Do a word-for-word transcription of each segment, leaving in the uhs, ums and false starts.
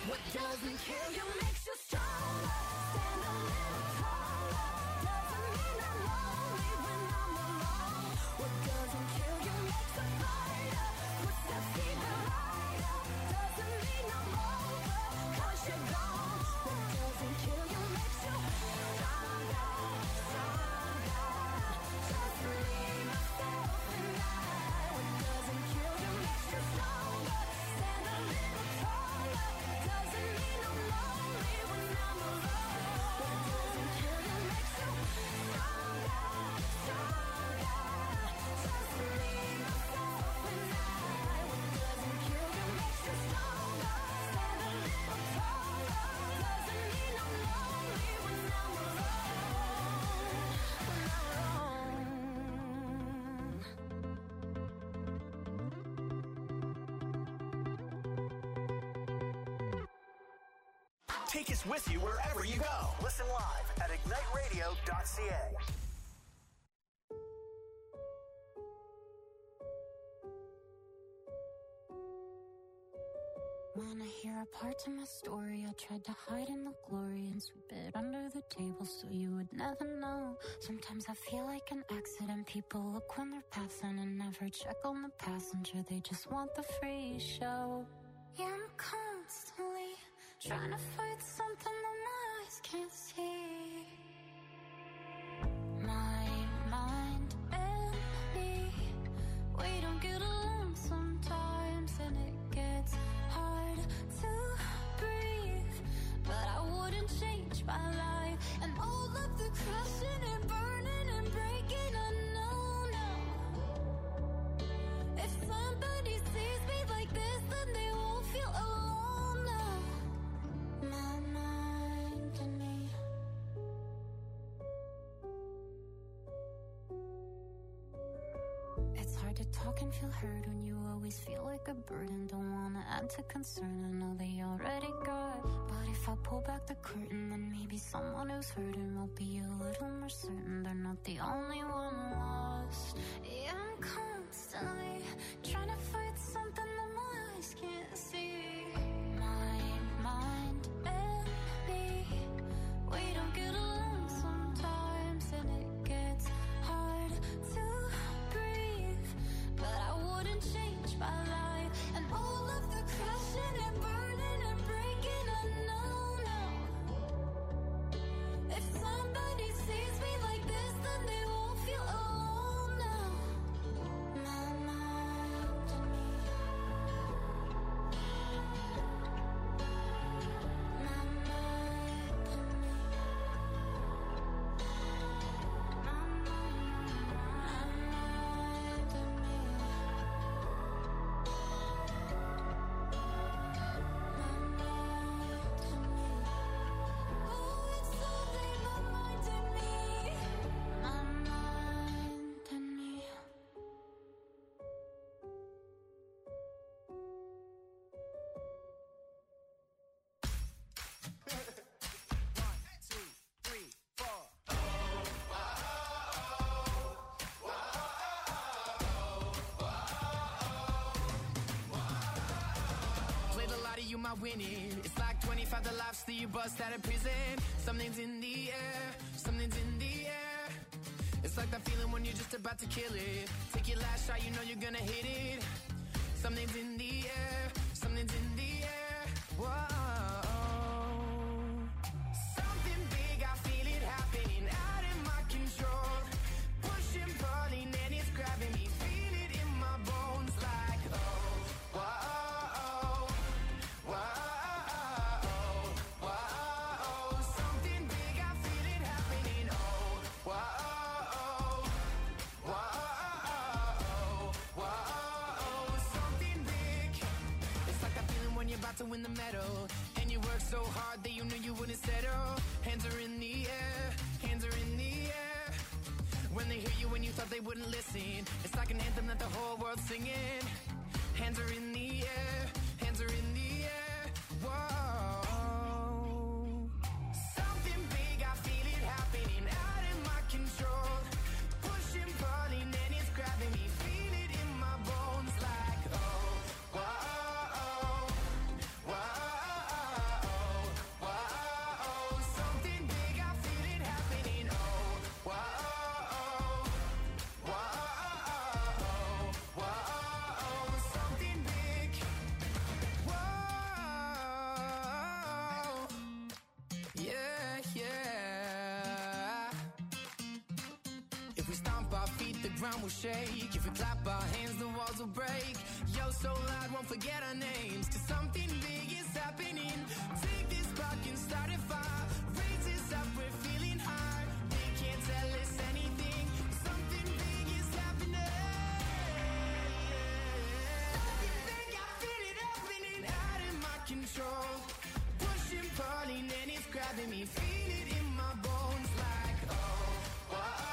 What doesn't kill you makes you stronger. Stand a little taller. Doesn't mean I'm lonely when I'm alone. What doesn't kill you makes a fighter. Footsteps even lighter. Doesn't mean I'm over, 'cause you're gone. What doesn't kill you makes you stronger, stronger. Just leave myself and I. What doesn't kill you makes you stronger. Stand a little taller. Doesn't mean I'm lonely when I'm alone. What doesn't kill you makes you stronger, stronger. Just leave myself and I. What doesn't kill you makes you stronger. Stand a little taller. Doesn't mean I'm lonely when I'm alone. When I'm Take us with you wherever you go. Listen live at ignite radio dot c a. Wanna hear a part of my story? I tried to hide in the glory and sweep it under the table so you would never know. Sometimes I feel like an accident. People look when they're passing and never check on the passenger. They just want the free show. Yeah, I'm constantly trying to fight something that my eyes can't see. My mind and me, we don't get along sometimes, and it gets hard to breathe. But I wouldn't change my life, and all of the crashing and burning and breaking, I know now. If somebody sees me like this, then they won't feel alone now. My mind and me. It's hard to talk and feel heard when you always feel like a burden. Don't wanna add to concern, I know they already got. But if I pull back the curtain, then maybe someone who's hurting will be a little more certain they're not the only one lost. Yeah, I'm constantly trying to fight something that my eyes can't see. My mind and me, we don't get along sometimes, and it gets hard to breathe. But I wouldn't change my life, and all of the crashing and burning and breaking, I know now. If somebody sees me like this, then they won't feel alone now. My mind and me. My mind and me. My mind and me. Oh, it's only my mind and me. My mind and me. Played a lot of you might win it. It's like twenty-five the lives that you bust out of prison. Something's in the air, something's in the air. It's like that feeling when you're just about to kill it. Take your last shot, you know you're gonna hit it. Something's in the air, something's in the air. Whoa. Something big, I feel it happening out of my control. Pushing, pulling, and it's grabbing me. Feel it in my bones like, oh, whoa, whoa, whoa. Something big, I feel it happening. Oh, whoa, whoa, whoa. Something big. It's like that feeling when you're about to win the medal, and you work so hard that you knew you wouldn't settle. Hands are in the air, hands are in the air. When they hear you when you thought they wouldn't listen, it's like an anthem that the whole world's singing. Hands are in the air, hands are in the air. Whoa. Something big, I feel it happening out of my control. Pushing, pulling, and it's grabbing me. Feel it in my bones like, oh, whoa, whoa. ground will shake. If we clap our hands, the walls will break. Yo, so loud, won't forget our names. Cause something big is happening. Take this spark and start a fire. Raise this up, we're feeling high. They can't tell us anything. Something big is happening. Something big, I feel it happening. Out of my control. Pushing, pulling, and it's grabbing me. Feel it in my bones like, oh, whoa.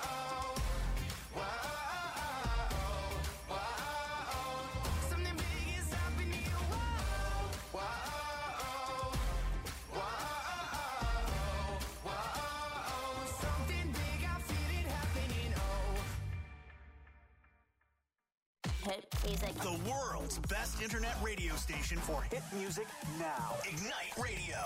The world's best internet radio station for hit music now. Ignite Radio.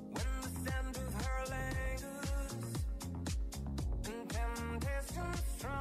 Strong.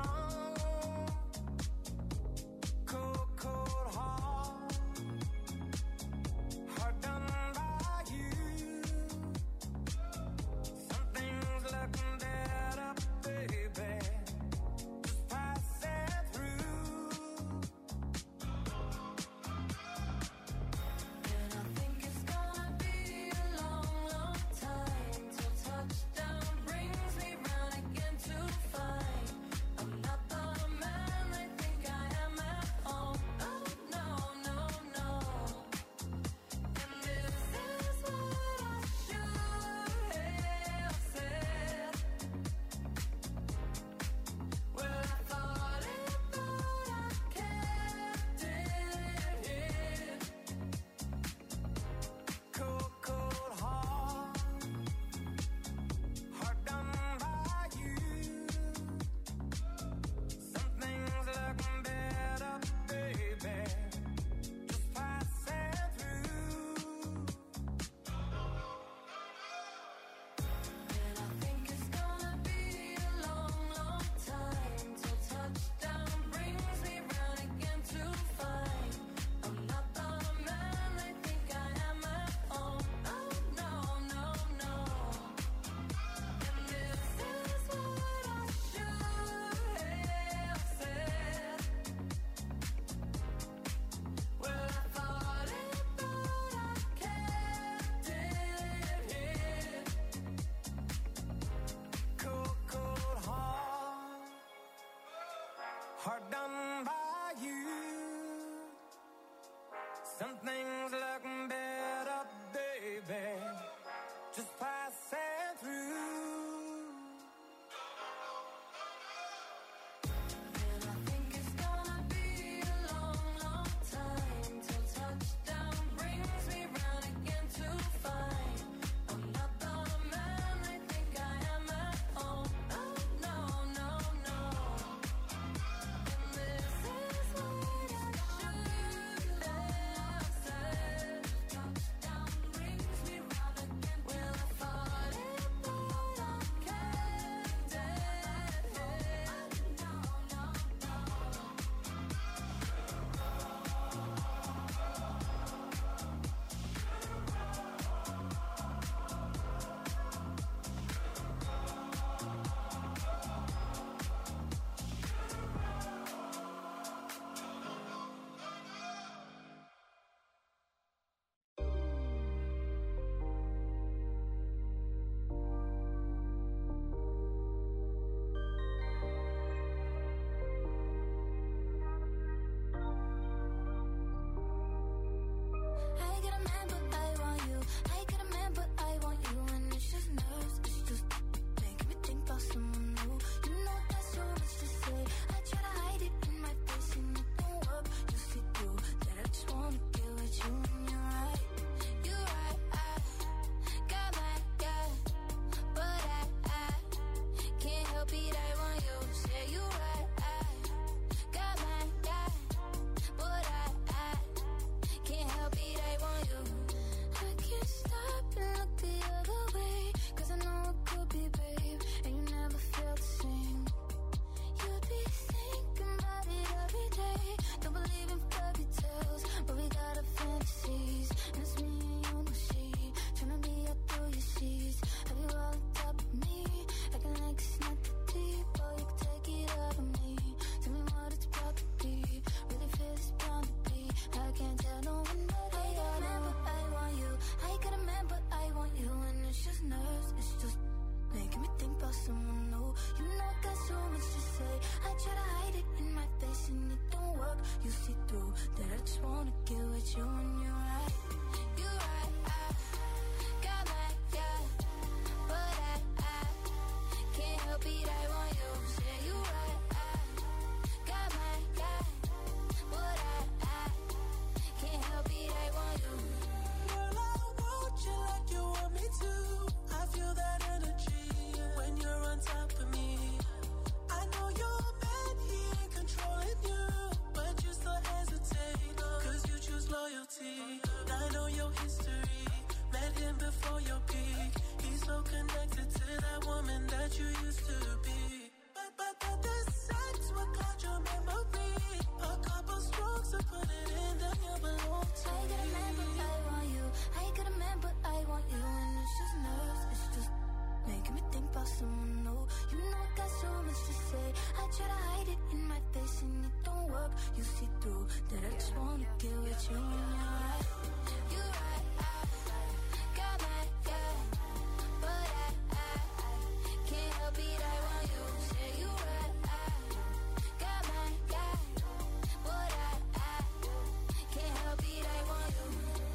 someone new. You know I got so much to say. I try to hide it in my face and it don't work. You see through that I just wanna get with you when you're right. You're right, I got my yeah, but I, I can't help it, I want you. Say you right, I got my yeah, but I, I can't help it, I want you. Girl, I want you like you want me to. I feel that energy when you're on top of me. I know you're mad, he ain't controlling you, but you still hesitate, cause you choose loyalty. I know your history, met him before your peak. He's so connected to that woman that you used to be. But, but, but the sex will cloud your memory. A couple strokes to put it in, then you belong to I got a man, but I want you. I got a man, but I want you. And it's just nerves, it's just making me think about someone new. You know I got so much to say. I try to hide it in my face and it don't work. You see through that I just wanna get with you when you're right. You're right, I got my yeah, but I, I can't help it, I want you. Say you right, I got my yeah, but I, I can't help it, I want you.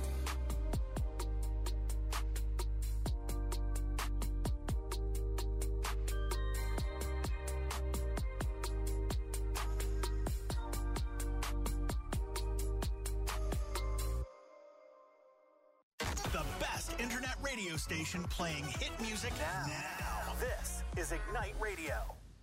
The best internet radio station playing hit music now. now. This is Ignite Radio.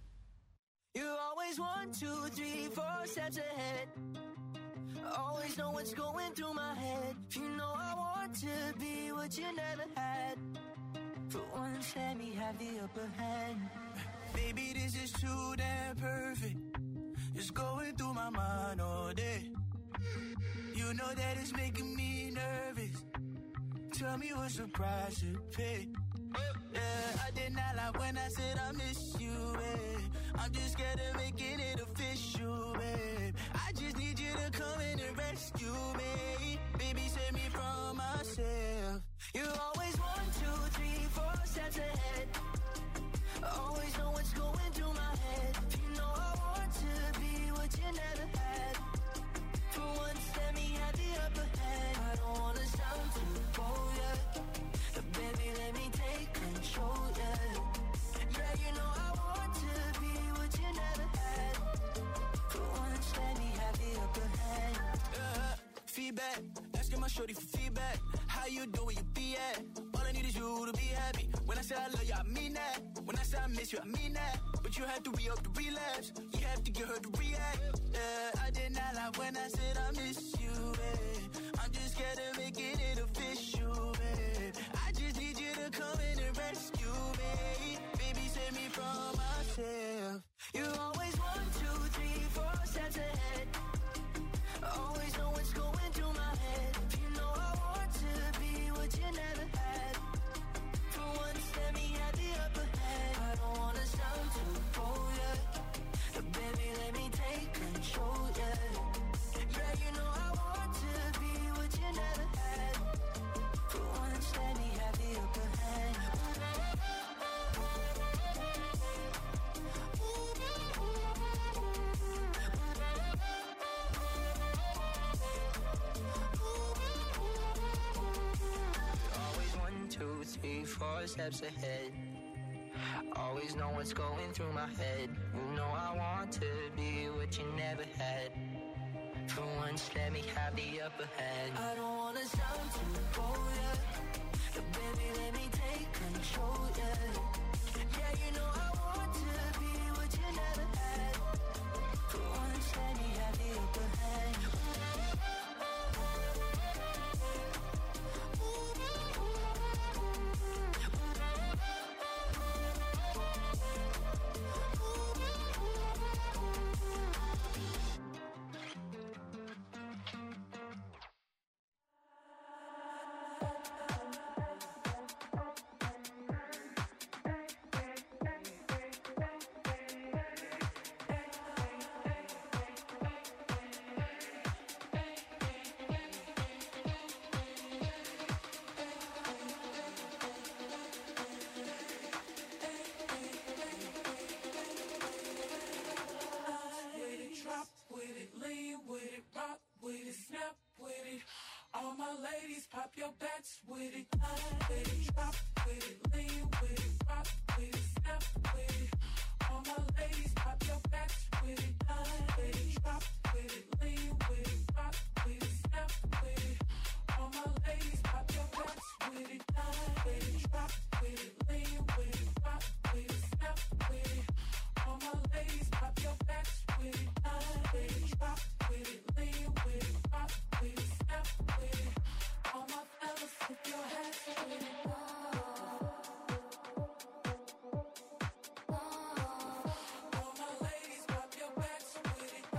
You always one, two, three, four steps ahead. Always know what's going through my head. You know I want to be what you never had. For once, let me have the upper hand. Baby, this is too damn perfect. It's going through my mind all day. You know that it's making me nervous. Tell me what's the price to pay. Yeah, I did not lie when I said I miss you, babe. I'm just scared of making it official, babe. I just need you to come in and rescue me. Baby, save me from myself. You always one, two, three, four steps ahead. Always know what's going through my head. You know I want to be what you never had. For once, let me have the upper hand. I don't wanna sound too bold, yeah. But baby, let me take control, yeah. Yeah, you know I want to be what you never had. For once, let me have the upper hand. Uh, feedback, asking my shorty for feedback. How you doing, you be at? All I need is you to be happy. When I say I love you, I mean that. When I say I miss you, I mean that. But you have to re-up the relapse. You have to get her to react. Yeah, I did not lie when I said I miss you, babe. I'm just scared of making it official, babe. I just need you to come in and rescue me. Baby, save me from myself. You always one, two, three, four steps ahead. Always know what's going through my head. You know I want to be what you never had. For once, let me have the upper hand. I don't wanna sound too bold, yeah. But baby, let me take control, yeah. Yeah, you know I want to be what you never had. For once, let me have the upper hand. Always one, two, three, four steps ahead. Always know what's going through my head. You know I want to be what you never had. For once, let me have the upper hand. I don't wanna sound too bold, yeah. But baby, let me take control, yeah. Yeah, you know I want to be what you never had. For once, let me have the upper hand. backs with it, with it, drop with it, lean with it, rock with it, snap with it. All my ladies, pop your backs with it, with it, drop with it, lean with it, rock with it, snap with it. All my ladies, pop your backs with it, with it, drop with it, lean with it, rock with it, snap with it. All my ladies, pop your backs with it, with it, drop with it, lean with it, rock with it, snap with it. All my fellas, flip your hats with it. All my ladies, pop your backs with it.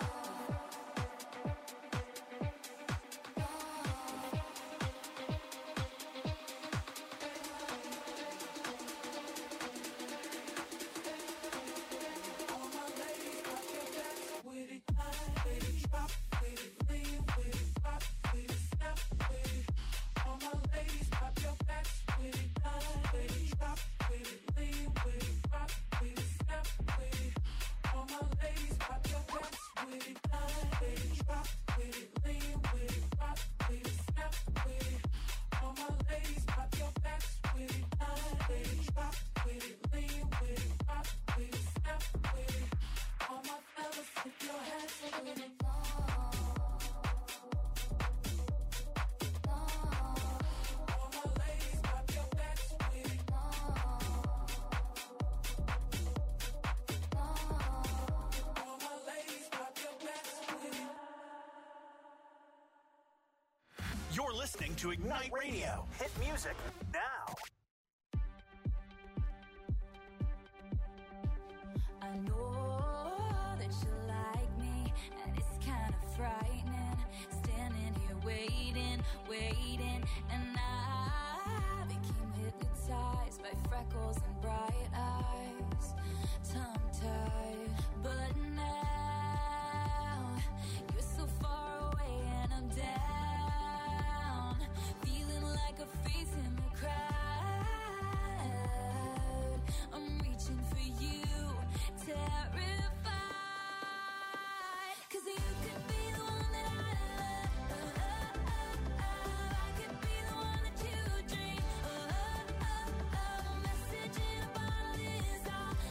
All my ladies, pop your backs with it. With it, drop with it, lean with it, rock with it, snap with it. All my ladies, pop your backs with it. With it, drop with it, lean with it, rock with it, snap with it. All my ladies, pop your backs with it. With it, drop with it, lean with it, rock with it, snap with it. All my ladies, pop your backs with it. With it, drop with it, lean with it, rock with it, snap with it. All my fellas, flip your hats with it. All my ladies, pop your backs with it. All my ladies, pop your backs with it. You're listening to Ignite Radio. Hit music now. I know that you like me, and it's kind of frightening. Standing here waiting, waiting, and I became hypnotized by freckles and bright eyes, tongue-tied. But now you're so far away, and I'm down, feeling like a face in the crowd. I'm reaching for you, terrified, 'cause you could be the one that I love. I could be the one that you dream. Message in a bottle is all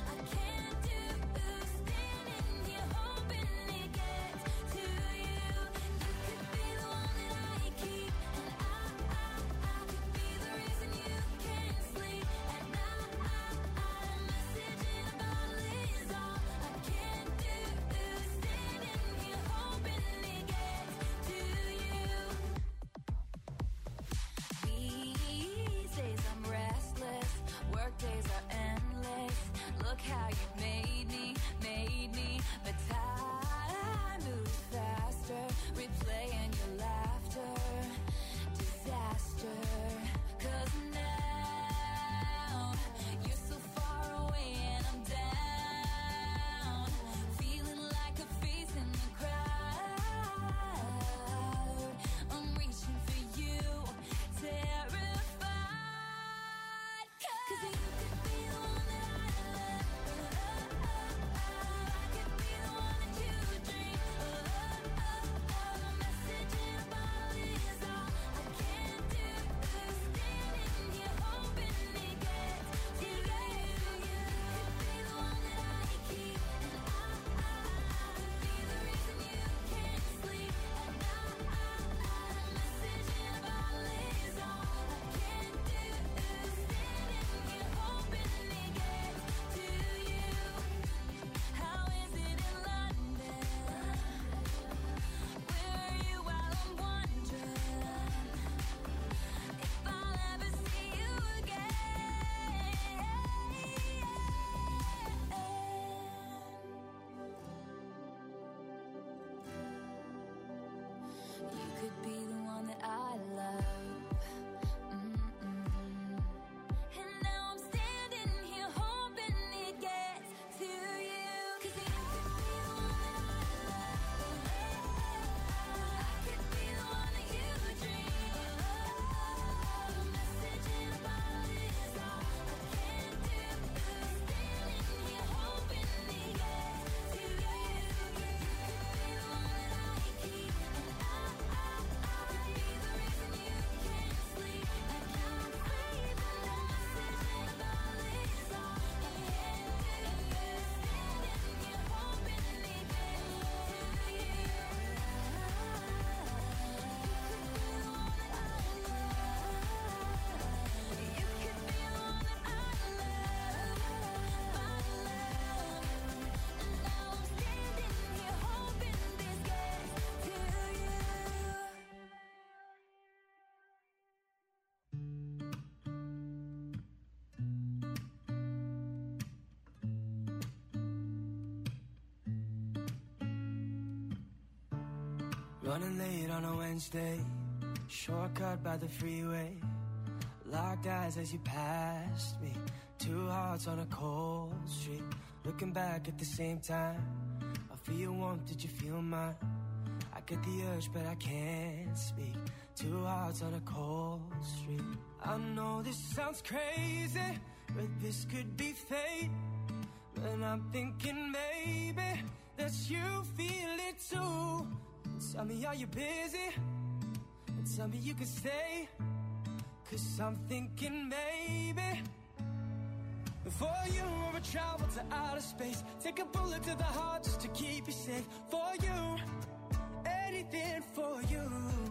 Running late on a Wednesday, shortcut by the freeway. Locked eyes as you passed me. Two hearts on a cold street. Looking back at the same time. I feel your warmth, did you feel mine? I get the urge but I can't speak. Two hearts on a cold street. I know this sounds crazy, but this could be fate. And I'm thinking maybe that you feel it too. Tell me, are you busy? And tell me you can stay. Cause I'm thinking maybe for you I would travel to outer space. Take a bullet to the heart just to keep you safe. For you, anything for you.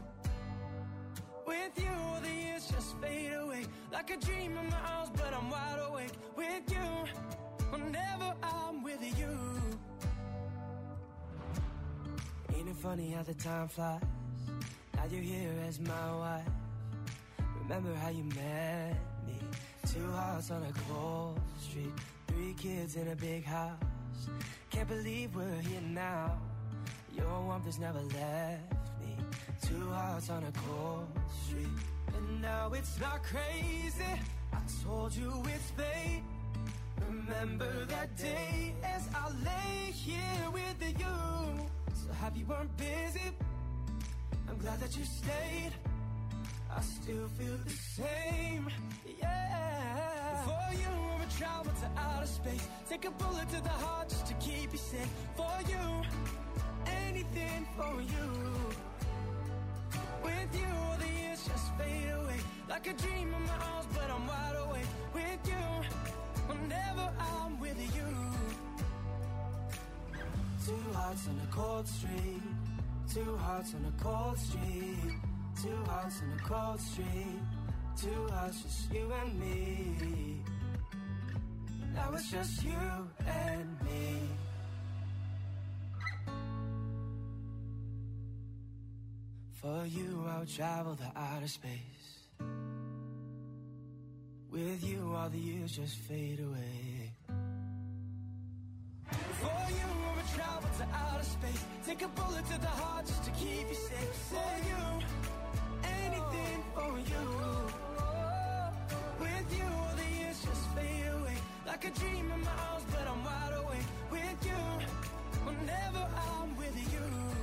With you, the years just fade away. Like a dream in my arms, but I'm wide awake. With you, whenever I'm with you. Ain't it funny how the time flies? Now you're here as my wife. Remember how you met me? Two hearts on a cold street. Three kids in a big house. Can't believe we're here now. Your warmth has never left me. Two hearts on a cold street. And now it's not crazy. I told you it's fate. Remember that day as I lay here with you. So happy you weren't busy. I'm glad that you stayed. I still feel the same, yeah. For you, I would travel to outer space. Take a bullet to the heart just to keep you safe. For you, anything for you. With you, all the years just fade away. Like a dream in my arms, but I'm wide awake. With you, whenever I'm with you. Two hearts on a cold street. Two hearts on a cold street. Two hearts on a cold street. Two hearts, just you and me. Now it's just you and me. For you, I would travel to outer space. With you, all the years just fade away. For you, I would travel to outer space. Take a bullet to the heart just to keep you safe. For you, anything for you. With you, all the years just fade away. Like a dream in my arms, but I'm wide awake. With you, whenever I'm with you.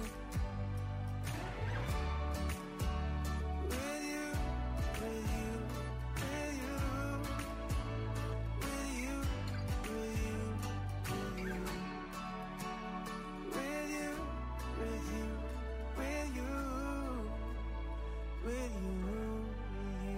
With you, with you, with you. With you, with you, with you. With you, with you, with you. With you, with you.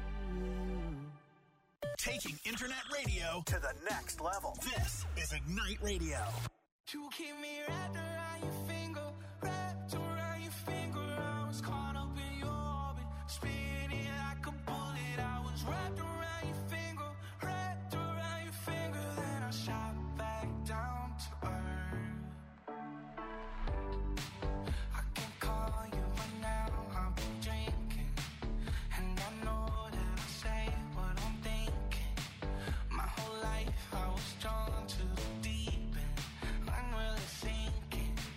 Taking internet radio to the next level. This is Ignite Radio. You keep me wrapped around your finger, wrapped around your finger. I was caught up in your orbit, spinning like a bullet. I was wrapped around your finger, wrapped around your finger. Then I shot back down to earth. I can call you right now, I'll be drinking. And I know that I say what I'm thinking. My whole life I was drawn to the deep end. I'm really sinking.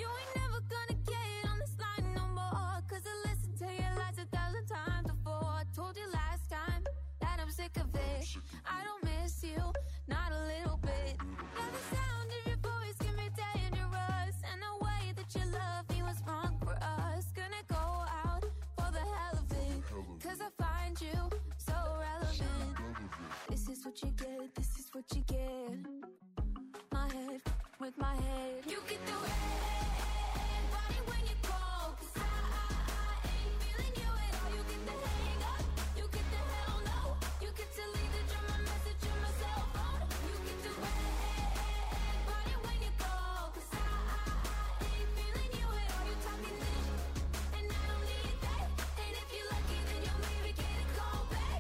You ain't never gonna get on this line no more. Cause I listened to your lies a thousand times before. I told you last time that I'm sick of it. I don't miss you, not a little bit. Yeah, the sound of your voice can be dangerous. And the way that you love me was wrong for us. Gonna go out for the hell of it. Cause I find you so relevant. This is what you get, this is what you get. My head with my head. You get the red body when you call. Cause I, I, I ain't feeling you at all. You get the hang up, you get the hell no. You get to leave the drama message on my cell phone. You get the red body when you call. Cause I, I, I ain't feeling you at all. You talking this, and I don't need that. And if you're lucky, then you'll maybe get a call back.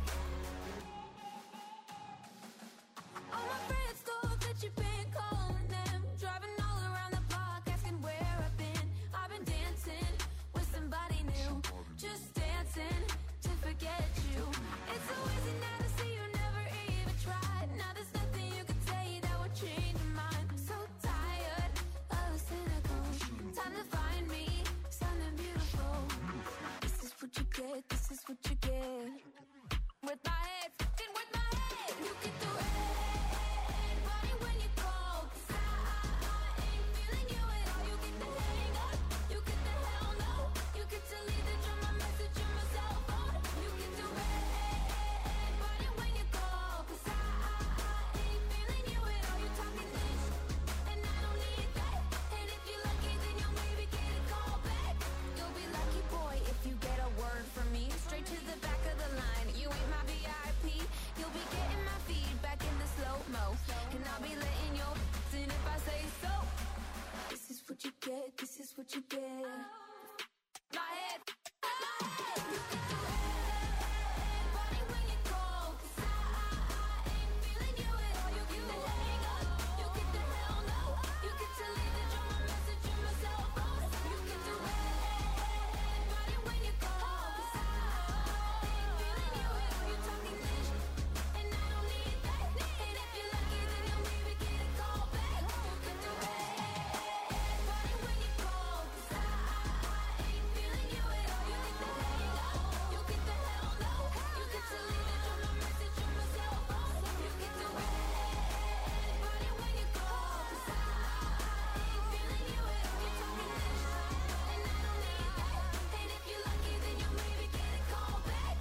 All my friends thought that you've been calling them, driving all around the block, asking where I've been. I've been dancing with somebody new, just dancing to forget you. It's so easy now to see you never even tried. Now there's nothing you can say that would change your mind. I'm so tired of the cynical. Time to find me something beautiful. This is what you get, this is what you get. With my head, fucking with my head. You get the red body when you call. Cause I, I, I ain't feeling you at all. You get the hang up, you get the hell no. You get to leave the drama message on my cell phone. You get the red body when you call. Cause I, I, I ain't feeling you at all. You talking this, and I don't need that. And if you're lucky, then you'll maybe get a call back. You'll be lucky, boy, if you get a word from me. Straight to the back of the line. You ain't my V I P. You'll be getting my feedback in the slow-mo. And I'll be letting you in if I say so. This is what you get, this is what you get. My head, my head. You get the red body when you call. Cause I, I, I ain't feeling you at all. You get the hang up, you get the hell no. You get to leave the drama message on my cell phone. You get the red body when you call. Cause I, I ain't feeling you at all. You talking this, and I don't need that. And if you're lucky, then you'll maybe get a call back. You get the red body when you call. Cause I, I ain't feeling you at all. You get the hang up, you get the hell no. You get to leave the drama message on my cell phone. You get the red body when you call. Cause I, I ain't feeling you at all. You talking this, and I don't need that. And if you're lucky, then you'll maybe get a call back.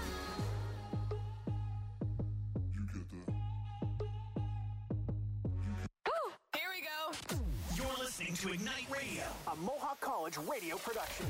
Here we go. You're listening to Ignite Radio, a Mohawk College radio production.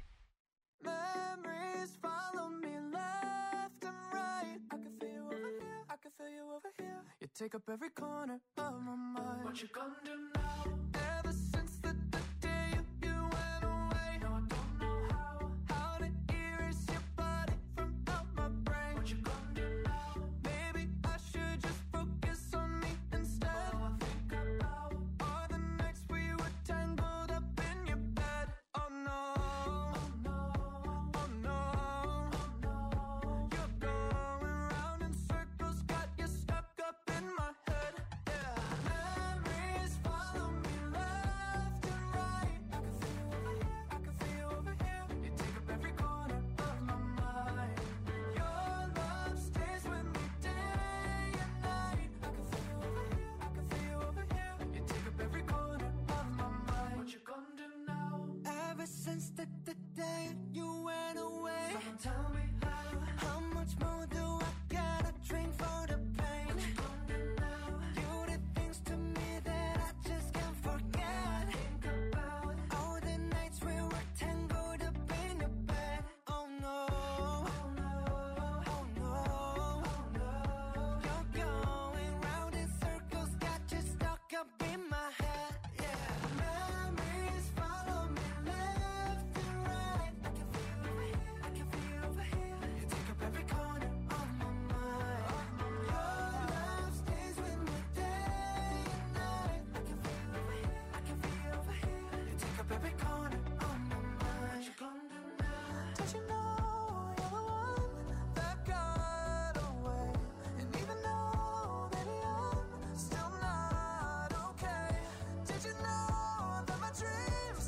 Memories follow me left and right. I can feel you over here, I can feel you over here. You take up every corner of my mind. What you gonna do now? Ever since the, the day you, you went away, no, I don't know how. How to erase your body from out my brain. What you gonna do now? Maybe I should just focus on me instead. All I think about are the nights we were tangled up in your bed. Oh no, oh no, oh no, oh no. You're going round in circles, got you stuck up in my head. Yeah, memories follow me left and right. I can feel you over here, I can feel you over here. You take up every corner of my mind. Your love stays with me day and night. I can feel you over here, I can feel you over here. You take up every corner of my mind. What you gonna do now? Ever since the, the day you went away, someone tell me how. How much more do I gotta drink for the pain? What you gonna do now? You did things to me that I just can't forget. Think about all the nights we were tangled up in your bed. Oh no, oh no, oh no, oh no. You're going round in circles, got you stuck up in my head. Yeah, memories follow me left and right. I can feel you over here, I can feel you over here. You take up every corner of my mind. Your love stays with me day and night. I can feel you over here, I can feel you over here. You take up every corner of my mind. What you gonna do now? Don't you know you're the one that got away? And even though, baby, I'm still not okay. Did you know that my dreams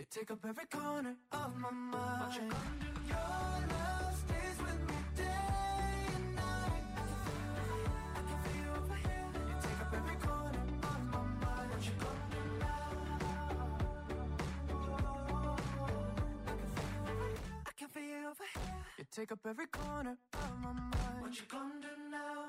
take up every corner of my mind. What you gonna do? Your love stays with me day and night. I can feel you over here. You take up every corner of my mind. What you gonna do now? I can feel you over here. You take up every corner of my mind. What you gonna do now?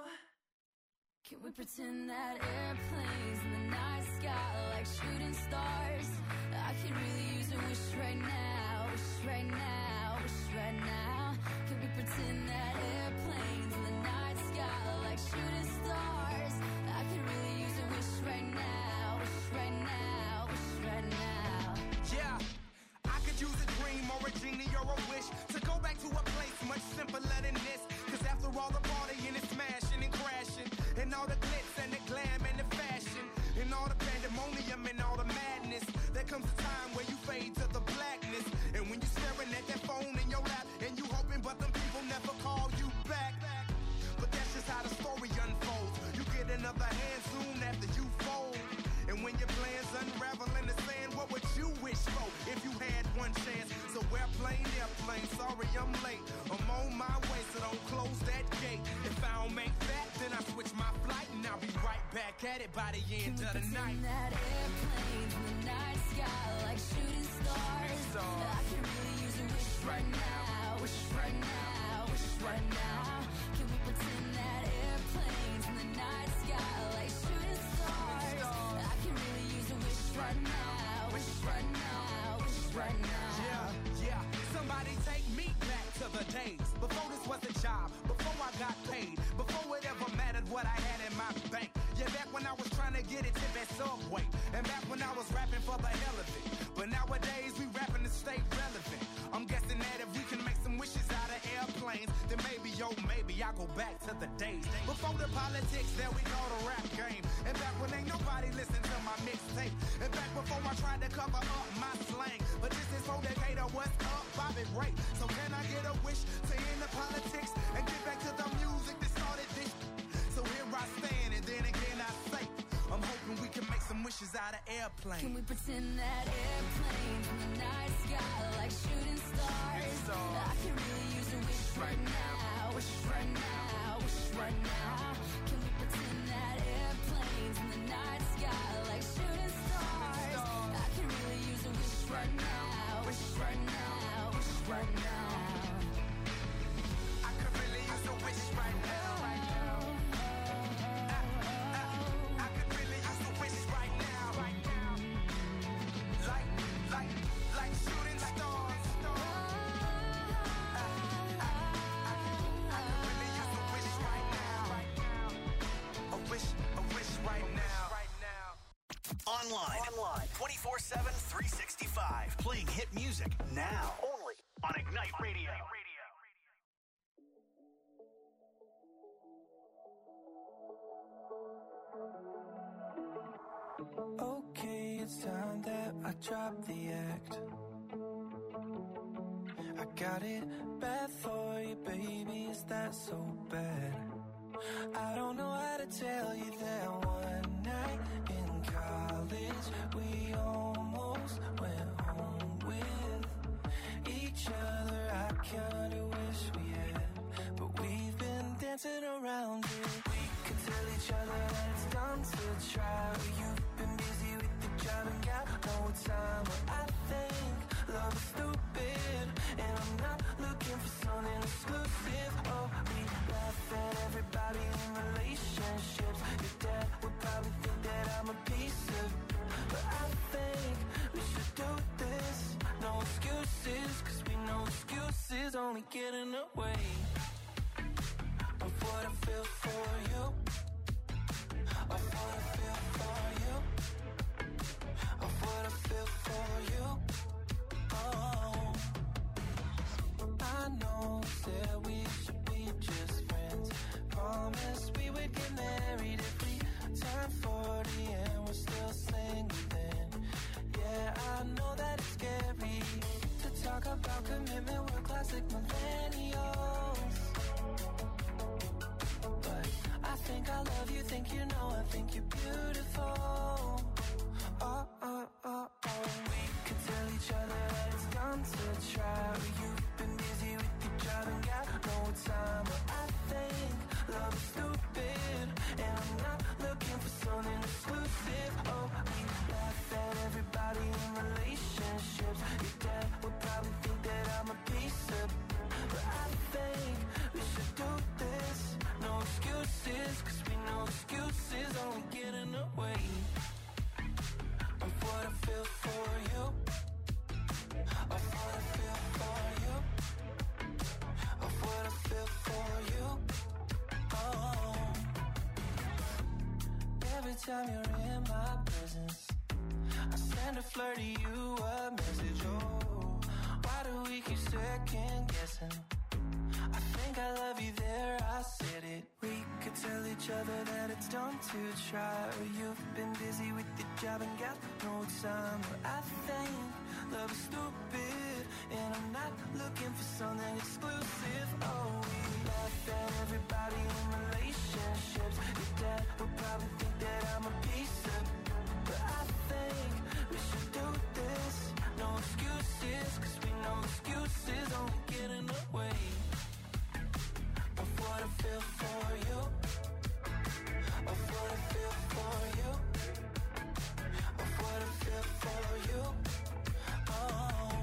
Can we pretend that airplanes in the night sky are like shooting stars? I could really use a wish right now, wish right now, wish right now. Can we pretend that airplanes in the night sky are like shooting stars? I could really use a wish right now, wish right now, wish right now. Yeah, I could use a dream or a genie or a wish to go back to a place much simpler than this. Cause after all the partying and smashing and crashing, and all the glitz and the glam and the fashion, and all the pandemonium and all the madness, there comes a time where you fade to the blackness. And when you're staring at that phone in your lap, and you hoping but them people never call you back. But that's just how the story unfolds. You get another hand soon after you fold. And when your plans unravel in the sand, what would you wish for if you had one chance? So airplane, airplane, sorry I'm late. I'm on my way, so don't close that gate. If I don't make that, then I switch my flight, and I'll be right back at it by the end of the night. That airplanes in the night sky like shooting stars. I can really use a wish right now, wish right now, wish right now. Can we pretend that airplanes in the night sky like shooting stars? I can really use a wish right now, wish right now, wish right now. Yeah, yeah, somebody take me back to the days before this was a job, before I got paid, before it ever mattered what I had in my bank. Yeah, back when I was trying to get it to that Subway, and back when I was rapping for the hell of it. But nowadays we rapping to stay relevant. I'm guessing that if we can make some wishes out of airplanes, then maybe, yo, maybe I'll go back to the days before the politics that we call the rap game. And back when ain't nobody listened to my mixtape. And back before I tried to cover up my slang. But this is for Decatur, what's up, Bobby Ray. So can I get a wish to end the politics and get back to the music that started this? So here I stand, and then again I say, I'm hoping we can make some wishes out of airplanes. Can we pretend that airplanes in the night sky are like shooting stars? I can really use a wish right now, wish right now, wish right now. Can we pretend that airplanes in the night sky are like shooting stars? I can really use a wish right now, wish right now, wish right now. I could really use a wish right now. Online, Online. twenty-four seven, three sixty-five. Playing hit music now. Only on Ignite Radio. Okay, it's time that I drop the act. I got it bad for you, baby, is that so bad? I don't know how to tell you that one night in college we almost went home with each other. I kinda wish we had, but we've been dancing around it. We could tell each other that it's time to try, but you've been busy with the job and got no time. But I think love is stupid, and I'm not looking for something exclusive. Oh, we laugh at everybody in relationships. Your dad would probably think that I'm a piece of, but I think we should do this. No excuses, cause we know excuses only get in the way of what I feel for you, of what I feel for you, of what I feel for you. Oh, I know that we should be just friends. Promise we would get married if we turn forty and we're still single then. Yeah, I know that it's scary to talk about commitment, we're classic millennials. But I think I love you, think you know, I think you're beautiful. Oh, oh, oh, oh. We could tell each other Anytime you're in my presence, I send a flirt to you a message. Oh, why do we keep second guessing? I think I love you there, I said it. We could tell each other that it's dumb to try, or you've been busy with your job and got no time. But I think love is stupid, and I'm not looking for something exclusive. Oh, we laugh at everybody in relationships. Your dad would probably think that I'm a piece of, but I think we should do this. No excuses, cause we know excuses only get in the way of what I feel for you, of what I feel for you, of what I feel for you. Oh.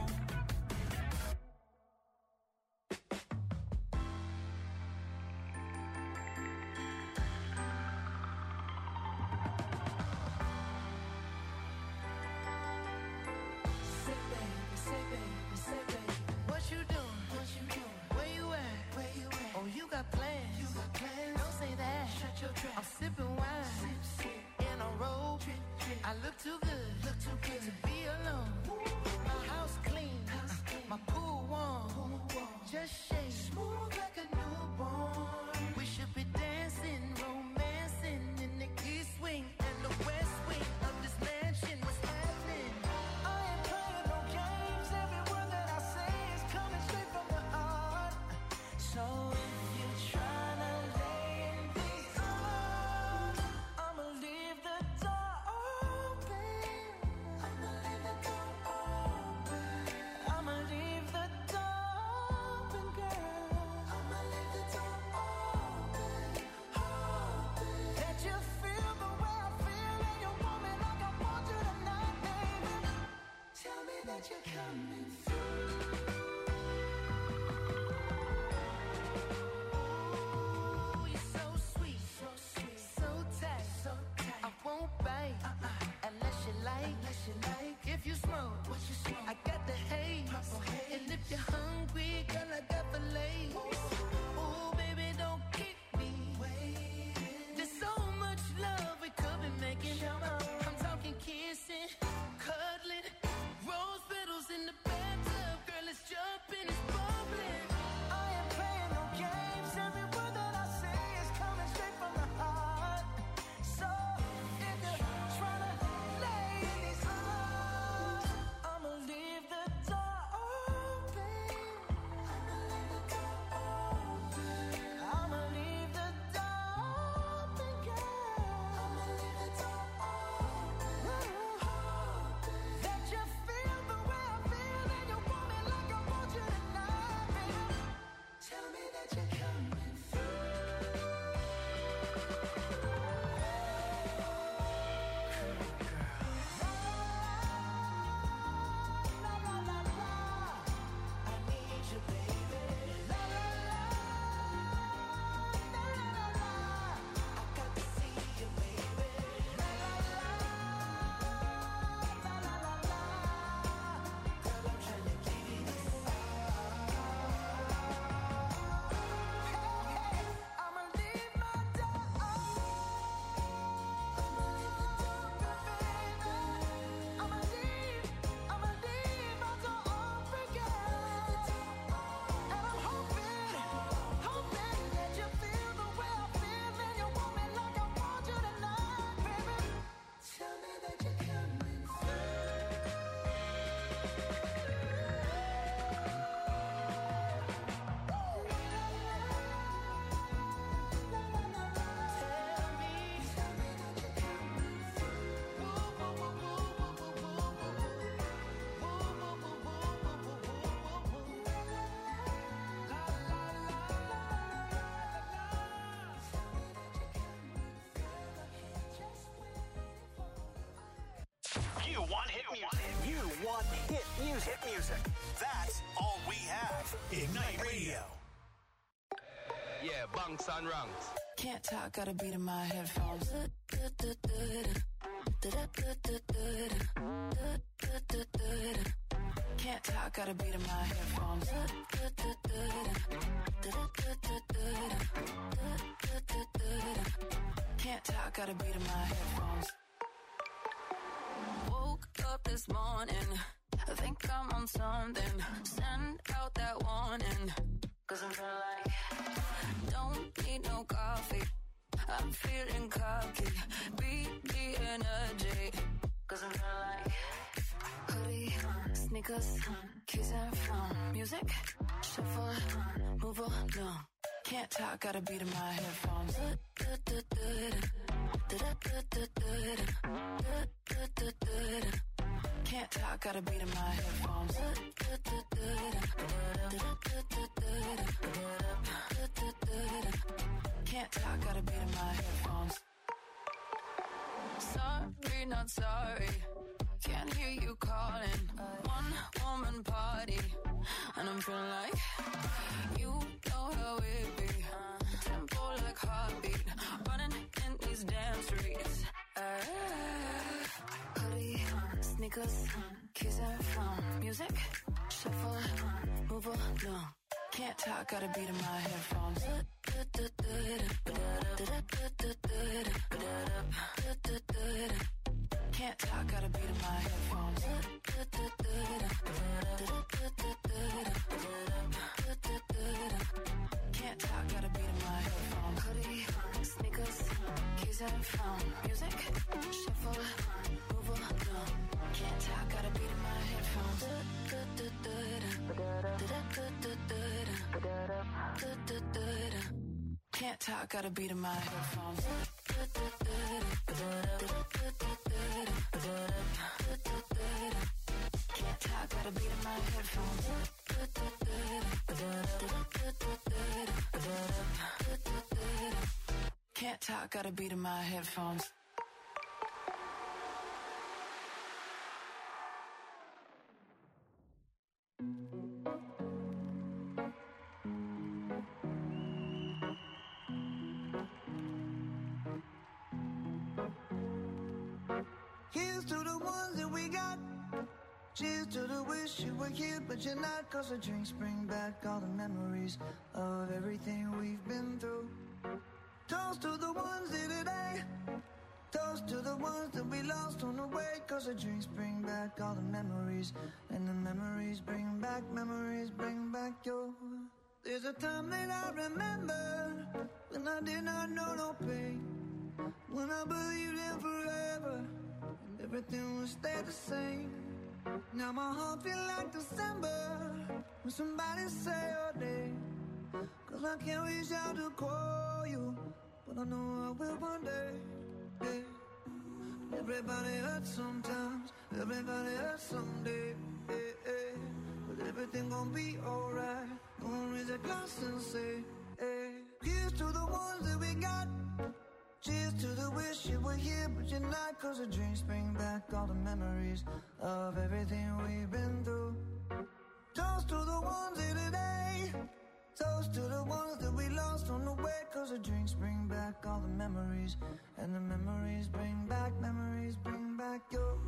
Say baby, say baby, say baby, what you doing? What you doing? Where you at? Where you at? Oh, you got plans? You got plans? Don't say that. Shut your trap. I'm sipping wine, sip, sip. In a robe. Drip, drip. I look too good, look too good to be alone. My house clean, house clean. My pool warm, pool warm. Just shake smooth like a newborn. We should be dancing, romancing in the east wing and the west wing of this mansion. What's happening? I ain't playing no games. Every word that I say is coming straight from the heart. So if you're trying to lay in these arms, I'ma leave the door open. I'ma leave the door open. I'ma leave the door open, girl. I'ma leave the door open, open. That you feel the way I feel and you want me like I want you tonight, baby. Tell me that you're coming through. Ooh, you're so sweet, so sweet, so tight, so tight. I won't bite uh-uh. unless you like, unless you like. If you smoke, what you smoke? I got the haze. Purple haze. And if you're hungry, girl, I got fillets. Ooh, baby, don't keep me waiting. There's so much love we could be making. I'm talking kissing, cuddling, rose petals in the bathtub. Girl, it's jumping, it's bubbling. I ain't playing no games. Every word that I say is coming straight from the heart. So if you're trying to lay in these arms, I'ma leave the door open. I'ma leave the door open. I'ma leave the door open, girl. I'ma leave the door open. That you feel the way I feel and you want me like I want you tonight, baby. Tell me that you're coming through. La la la la, I need you, baby. La la la, la la la la, I got to see you, baby. La la la, la la la la, girl, I'm trying to give you this. I'ma leave my door open. I'ma leave the door open, baby. I'ma leave, I'ma leave my door open, girl. And I'm hoping, hoping that you feel the way I feel and you want me like I want you tonight, baby. Tell me that you're coming You want hit music. You want hit music. Hit music. That's all we have. Ignite Radio. Yeah, bunks and ranks. Can't talk, got a beat in my headphones. Can't talk, got a beat in my headphones. Can't talk, got a beat in my headphones. Woke up this morning, I think I'm on something. Send out that warning, cause I'm feeling like don't need no coffee. I'm feeling cocky, beat the energy, cause I'm feeling like hoodie, sneakers, keys and phone. Music, shuffle, move along. Can't talk, got a beat in my headphones. Can't talk, got a beat in my headphones. Can't talk, got a beat in my headphones. Sorry, not sorry. Can't hear you calling. One woman party, and I'm feeling like you know how it be. Tempo like heartbeat, running in these damn streets. Uh, hoodie, sneakers, keys and phone. Music, shuffle, move along. Can't talk, got a beat in my headphones. Can't talk, got a beat in my headphones. Can't talk, got a beat in my headphones. Hoodie, sneakers, keys and phone. Music, shuffle, move along. Can't talk, got a beat in my headphones. Can't talk, got a beat in my headphones. Can't talk, got a beat in my headphones. Can't talk, got a beat in my headphones. Here's to the ones that we got. Cheers to the wish you were here, but you're not. Cause the drinks bring back all the memories of everything we've been through. Toast to the ones here today. Toast to the ones that we lost on the way. Cause the drinks bring back all the memories. And the memories bring back, memories bring back your. There's a time that I remember when I did not know no pain. When I believed in forever and everything would stay the same. Now my heart feel like December when somebody say your name. Cause I can't reach out to call you, but I know I will one day. Yeah. Everybody hurts sometimes, everybody hurts someday. Yeah, yeah. But everything gon' be alright. Gonna raise a glass and say, hey. Here's to the ones that we got. Cheers to the wish you were here, but you're not. Cause the drinks bring back all the memories of everything we've been through. Toast to the ones here today. Toast to the ones that we lost on the way. Cause the drinks bring back all the memories. And the memories bring back, memories bring back your.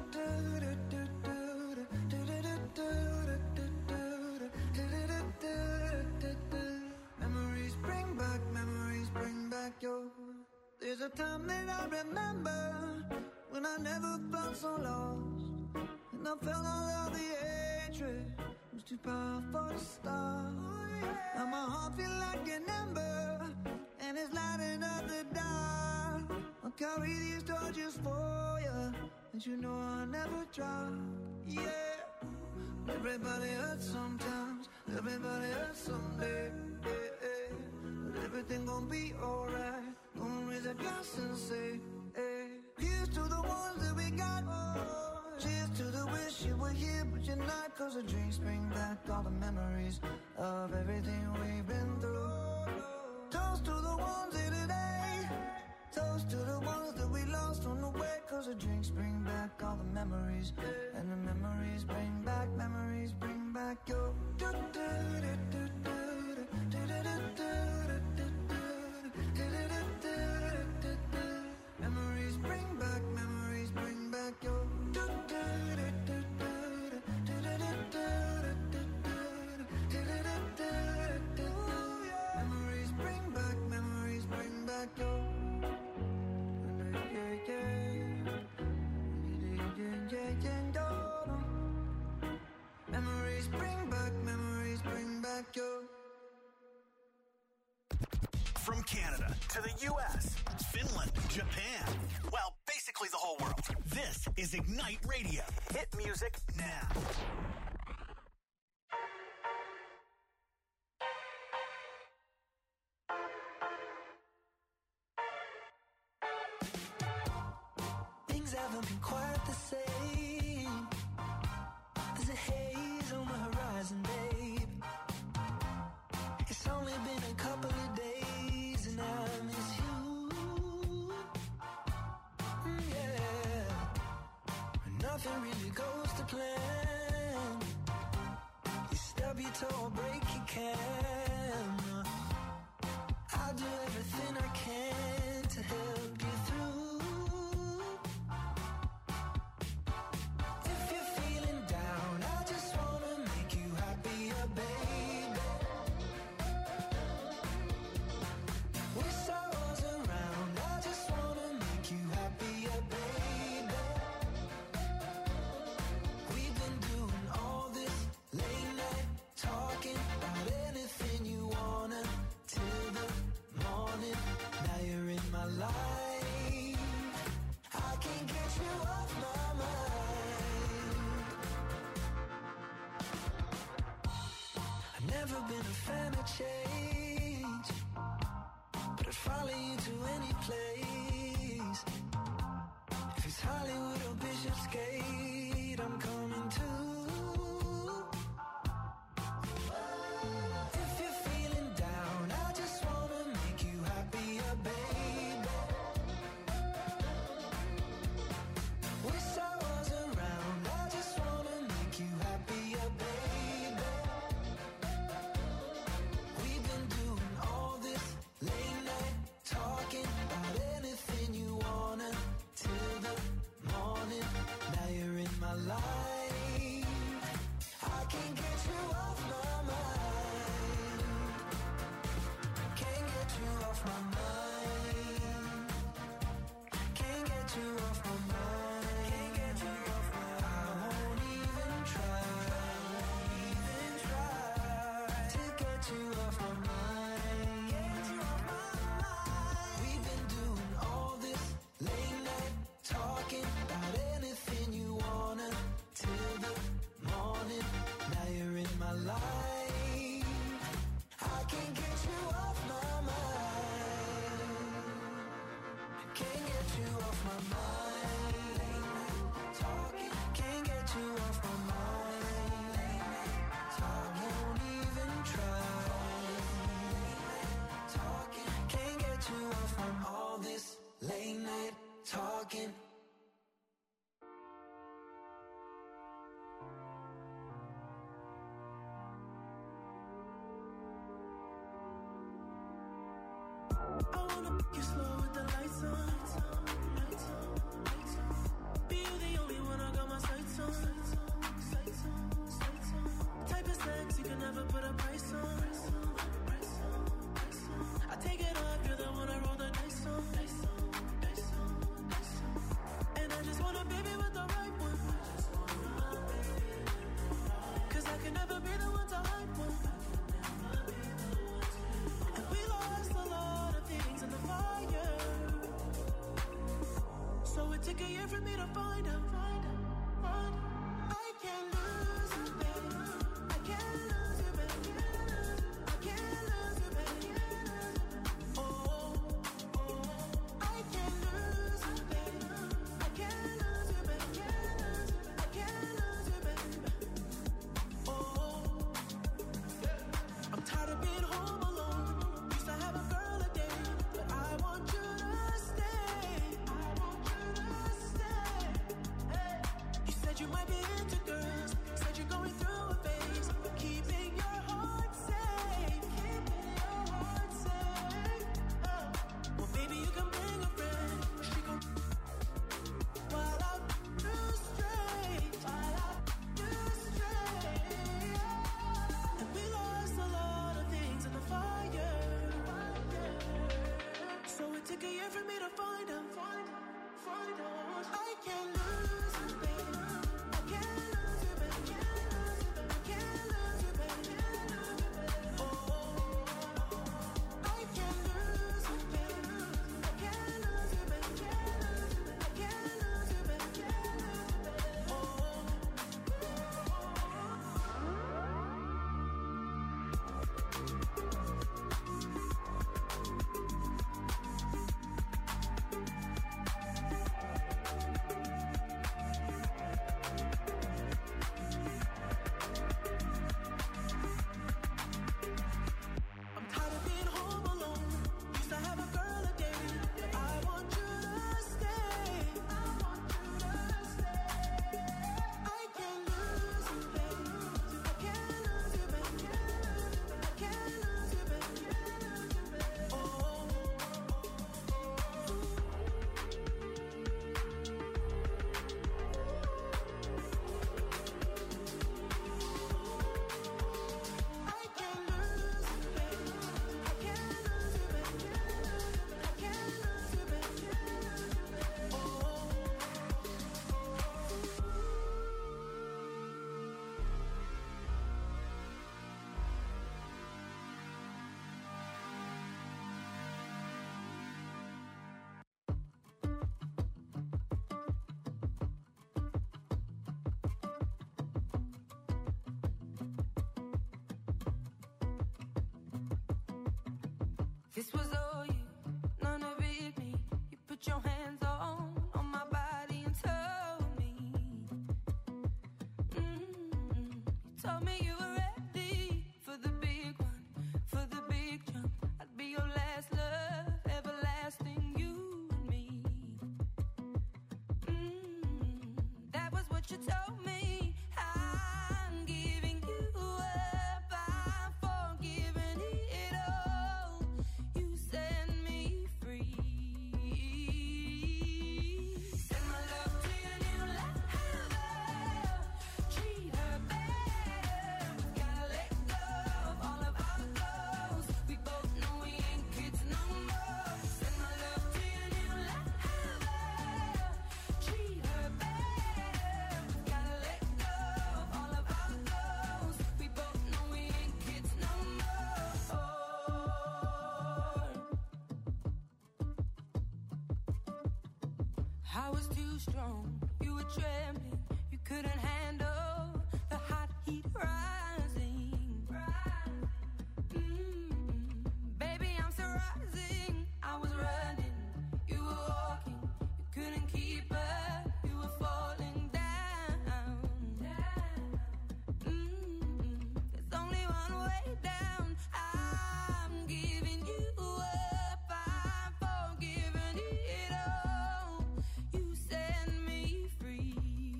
Memories bring back, memories bring back your. There's a time that I remember when I never felt so lost. And I felt all of the hatred was too powerful to stop. Now my heart feel like an ember and it's lighting up the dark. I'll carry these torches for you, and you know I'll never drop. Yeah. Everybody hurts sometimes, everybody hurts someday. Yeah, yeah. But everything gon' be alright. Gonna raise a glass and say, hey. Here's to the ones that we got. Oh, cheers to the wish you were here, but you're not. Cause the drinks bring back all the memories of everything we've been through. Toast to the ones here today. Toast to the ones that we lost on the way. Cause the drinks bring back all the memories. And the memories bring back, memories bring back your. Memories bring back, memories bring back your. Memories bring back, memories bring back your. From Canada to the U S, Finland, Japan. Well, basically the whole world. This is Ignite Radio. Hit music now. Things haven't been quite the same. There's a haze on the horizon, babe. It's only been a couple of days and I miss you. Mm, yeah. Nothing really goes to plan. You stub your toe or break your can. I'll do everything I can to help you through. If you're feeling down, I just wanna make you happier, baby. Wish I was around, I just wanna make you happier, baby. We've been doing all this late night talking about anything you wanna till the morning. Now you're in my life, I can't get you off my mind. I've never been a fan of change, but I'd follow you to any place. If it's Hollywood or Bishopsgate, I'm coming too. If you're feeling down, I just wanna make you happier, baby. Wish I was around, I just wanna make you happier, baby. We've been doing all this late night talking about anything you wanna till the morning. Now you're in my life, I can't get you off my mind. Can't get you off my mind. Can't get you off my mind. Can't get you off my mind. I won't even try. Won't even try to get you off my mind. Get you off my mind. We've been doing all this late night talking about anything you wanna till the morning. Now you're in my life, I can't get you off my mind. Can't get you off my mind. Late night talking. Can't get you off my mind. Late night talking. Won't even try. Late night talking. Can't get you off from all this late night talking. I wanna pick you slow with the lights on. Be you the only one I got my sights on. Type of sex you can never put a price on. I take it off, you're the one I roll the dice on. And I just want a baby with the right one. Cause I can never be the one to hype one. And we lost a lot of things in the fire. So it took a year for me to find out. I can't lose you, baby. I can't lose you, baby. I can't lose you, baby. Oh, oh. I can't lose you, baby. I can't lose you, baby. I can't lose you, baby. Oh, I'm tired of being home alone. Used to have a girl a day, but I want you to stay. I want you to stay. Hey. You said you might be into girls, said you're going through a phase, but keeping your heart safe. Keeping your heart safe. Oh. Well, maybe you can bring a friend. She gon' while I do straight. While I do straight. And we lost a lot of things in the fire. So it took a year for me to find out. I can't lose you, baby. I can't lose you, baby. I can't lose you, baby. Oh, I can't lose This was all you, none of it me. You put your hands on, on my body and told me. Mm-hmm. You told me you were ready for the big one, for the big jump. I'd be your last love, everlasting, you and me. Mm-hmm. That was what you told me. I'm giving you up, I'm forgiving it all. You set me free. Send my love to your new lover. Treat her better. Gotta let go of all of our goals. We both know we ain't kids no more. Send my love to your new lover. Treat her better. Gotta let go of all of our goals. We both know we ain't kids no more. I was too strong, you were trembling, you couldn't handle the hot heat rising. Mm, baby, I'm still rising. I was running, you were walking, you couldn't keep up, you were falling down. Mm, there's only one way down. I'm giving you up, I'm forgiving it all. You set me free.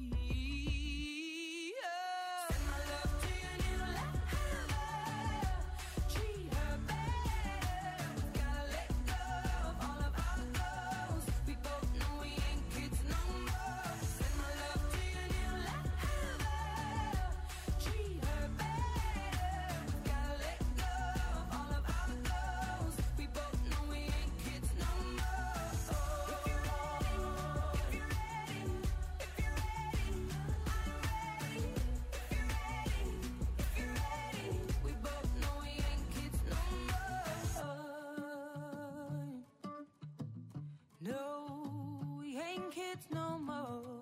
Oh. Send my love to your new lover. Treat her better. Gotta let go of all of our goals. We both know we ain't kids no more. Send my love to your new lover. Treat her better. Gotta let go of all of our goals. We both know we ain't kids no more. If you're ready, if you're ready, if you're ready, I'm ready. If you're ready, if you're ready, we both know we ain't kids no more. No, we ain't kids no more.